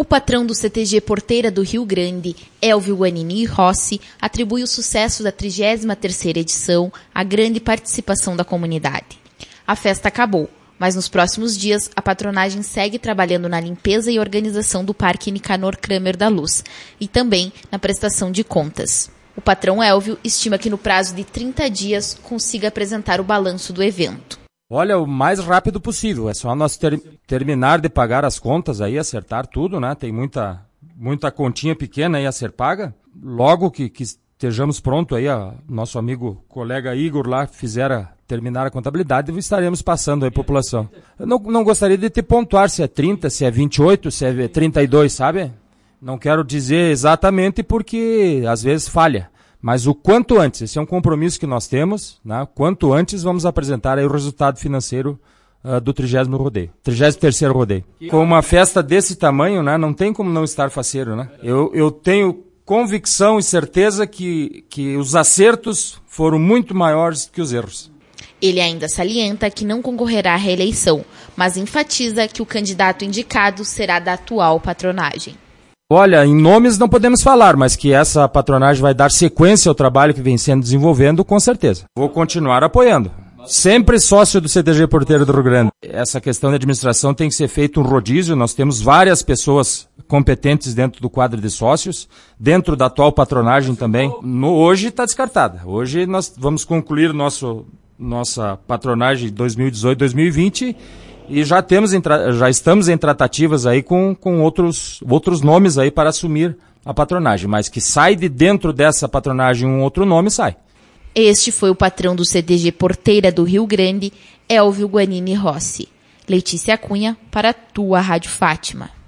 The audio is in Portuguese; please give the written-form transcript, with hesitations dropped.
O patrão do CTG Porteira do Rio Grande, Elvio Guanini Rossi, atribui o sucesso da 33ª edição à grande participação da comunidade. A festa acabou, mas nos próximos dias a patronagem segue trabalhando na limpeza e organização do Parque Nicanor Kramer da Luz e também na prestação de contas. O patrão Elvio estima que no prazo de 30 dias consiga apresentar o balanço do evento. Olha, o mais rápido possível, é só nós terminar de pagar as contas aí, acertar tudo, né? Tem muita continha pequena aí a ser paga. Logo que estejamos prontos aí, nosso amigo, colega Igor lá terminar a contabilidade, estaremos passando aí a população. Eu não gostaria de te pontuar se é 30, se é 28, se é 32, sabe? Não quero dizer exatamente porque às vezes falha. Mas o quanto antes, esse é um compromisso que nós temos, né? Quanto antes vamos apresentar aí o resultado financeiro do 33º rodeio. Com uma festa desse tamanho, né? Não tem como não estar faceiro, né? Eu tenho convicção e certeza que os acertos foram muito maiores que os erros. Ele ainda salienta que não concorrerá à reeleição, mas enfatiza que o candidato indicado será da atual patronagem. Olha, em nomes não podemos falar, mas que essa patronagem vai dar sequência ao trabalho que vem sendo desenvolvendo, com certeza. Vou continuar apoiando. Sempre sócio do CTG Porteiro do Rio Grande. Essa questão de administração tem que ser feito um rodízio. Nós temos várias pessoas competentes dentro do quadro de sócios, dentro da atual patronagem também. Hoje está descartada. Hoje nós vamos concluir nossa patronagem 2018-2020 e já estamos em tratativas aí com outros nomes aí para assumir a patronagem, mas que sai de dentro dessa patronagem um outro nome, sai. Este foi o patrão do CTG Porteira do Rio Grande, Elvio Guanini Rossi. Letícia Cunha, para a tua Rádio Fátima.